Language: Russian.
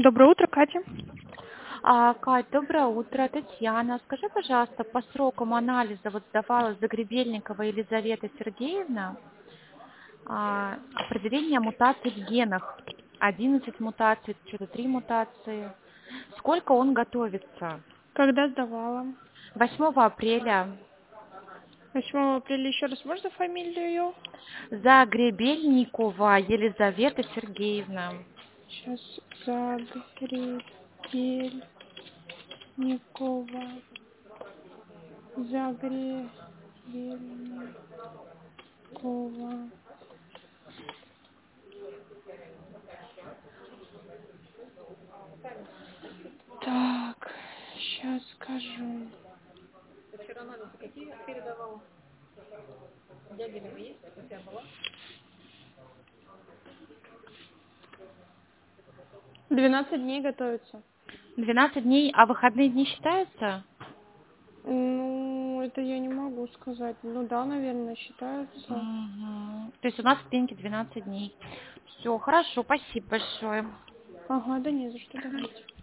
Доброе утро, Катя. Кать, доброе утро, Татьяна. Скажи, пожалуйста, по срокам анализа вот сдавала Загребельникова Елизавета Сергеевна определение мутаций в генах. 11 мутаций, что-то 3 мутации. Сколько он готовится? Когда сдавала? 8 апреля. 8 апреля. Еще раз можно фамилию ее? Загребельникова Елизавета Сергеевна. Сейчас. Загребельникова. Так, сейчас скажу. 12 дней готовится. 12 дней, а выходные дни считаются? Ну, это я не могу сказать. Ну да, наверное, считаются. Мгм. То есть у нас в клинике 12 дней. Все, хорошо, спасибо большое. Ага, да не за что, давайте.